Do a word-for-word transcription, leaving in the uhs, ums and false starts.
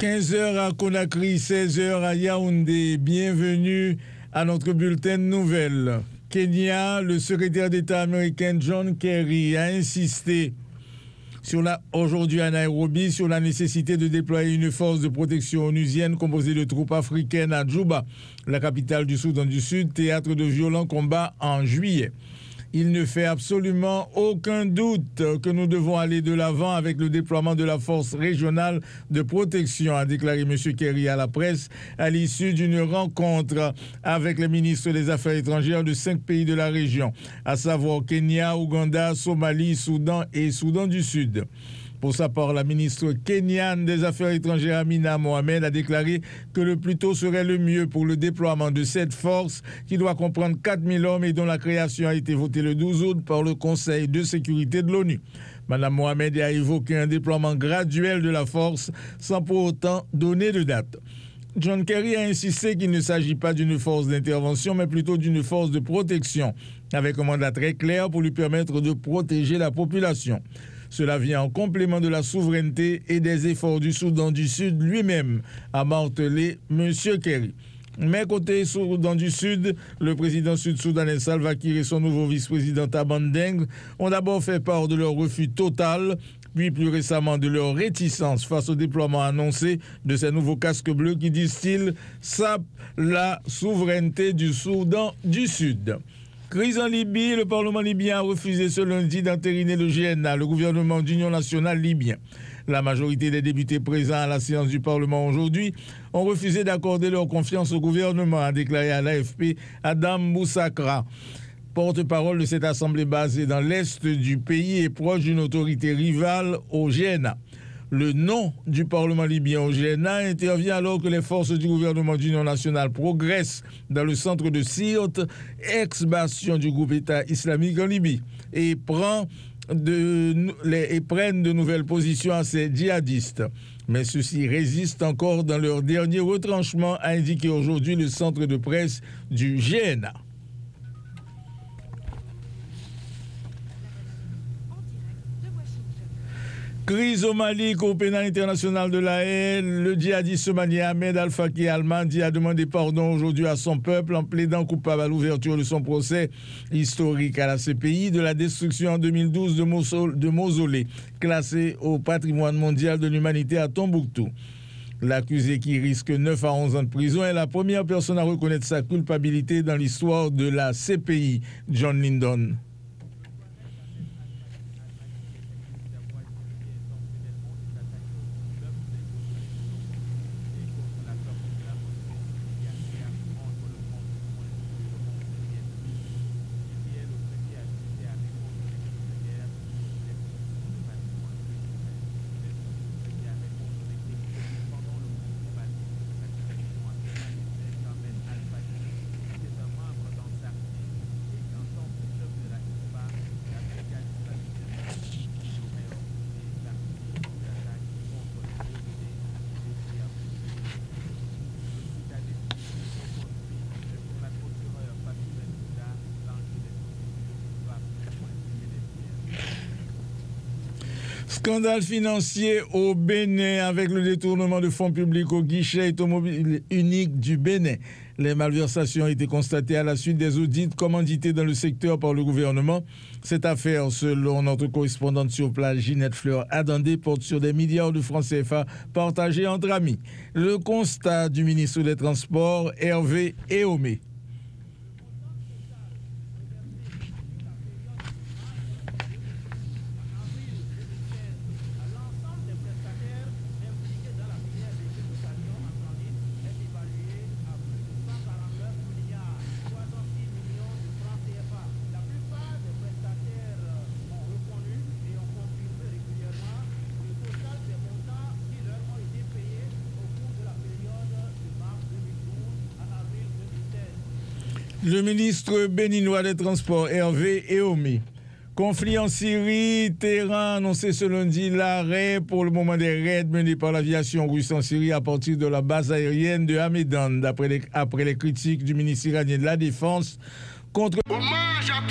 quinze heures à Conakry, seize heures à Yaoundé. Bienvenue à notre bulletin de nouvelles. Kenya, le secrétaire d'État américain John Kerry a insisté sur la, aujourd'hui à Nairobi sur la nécessité de déployer une force de protection onusienne composée de troupes africaines à Djouba, la capitale du Soudan du Sud, théâtre de violents combats en juillet. Il ne fait absolument aucun doute que nous devons aller de l'avant avec le déploiement de la force régionale de protection, a déclaré M. Kerry à la presse à l'issue d'une rencontre avec les ministres des Affaires étrangères de cinq pays de la région, à savoir Kenya, Ouganda, Somalie, Soudan et Soudan du Sud. Pour sa part, la ministre kenyane des Affaires étrangères Amina Mohamed a déclaré que le plus tôt serait le mieux pour le déploiement de cette force qui doit comprendre quatre mille hommes et dont la création a été votée le douze août par le Conseil de sécurité de l'ONU. Madame Mohamed a évoqué un déploiement graduel de la force sans pour autant donner de date. John Kerry a insisté qu'il ne s'agit pas d'une force d'intervention, mais plutôt d'une force de protection, avec un mandat très clair pour lui permettre de protéger la population. Cela vient en complément de la souveraineté et des efforts du Soudan du Sud lui-même, a martelé M. Kerry. Mais côté Soudan du Sud, le président sud-soudanais Salva Kiir et son nouveau vice-président Taban Deng ont d'abord fait part de leur refus total, puis plus récemment de leur réticence face au déploiement annoncé de ces nouveaux casques bleus qui, disent-ils, sapent la souveraineté du Soudan du Sud. Crise en Libye, le Parlement libyen a refusé ce lundi d'entériner le G N A, le gouvernement d'union nationale libyen. La majorité des députés présents à la séance du Parlement aujourd'hui ont refusé d'accorder leur confiance au gouvernement, a déclaré à l'A F P Adam Moussakra, porte-parole de cette assemblée basée dans l'est du pays et proche d'une autorité rivale au G N A. Le nom du Parlement libyen au G N A intervient alors que les forces du gouvernement d'union nationale progressent dans le centre de Sirte, ex-bastion du groupe État islamique en Libye, et, prend de, les, et prennent de nouvelles positions à ces djihadistes. Mais ceux-ci résistent encore dans leur dernier retranchement, a indiqué aujourd'hui le centre de presse du G N A. Crise au Mali, Cour pénale internationale de la Haye, le djihadiste somalien Ahmed Al-Faki Al-Mahdi a demandé pardon aujourd'hui à son peuple en plaidant coupable à l'ouverture de son procès historique à la C P I de la destruction en deux mille douze de, Mosul, de mausolées classés au patrimoine mondial de l'humanité à Tombouctou. L'accusé, qui risque neuf à onze ans de prison, est la première personne à reconnaître sa culpabilité dans l'histoire de la C P I, John Lyndon. Scandale financier au Bénin avec le détournement de fonds publics au guichet automobile unique du Bénin. Les malversations ont été constatées à la suite des audits commandités dans le secteur par le gouvernement. Cette affaire, selon notre correspondante sur place, Ginette Fleur Adandé, porte sur des milliards de francs C F A partagés entre amis. Le constat du ministre des Transports, Hervé Éomé. Le ministre béninois des Transports, Hervé Éomé. Conflit en Syrie, Téhéran a annoncé ce lundi l'arrêt pour le moment des raids menés par l'aviation russe en Syrie à partir de la base aérienne de Hamedan, d'après les, après les critiques du ministre iranien de la Défense contre...